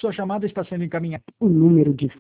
Sua chamada está sendo encaminhada. O número de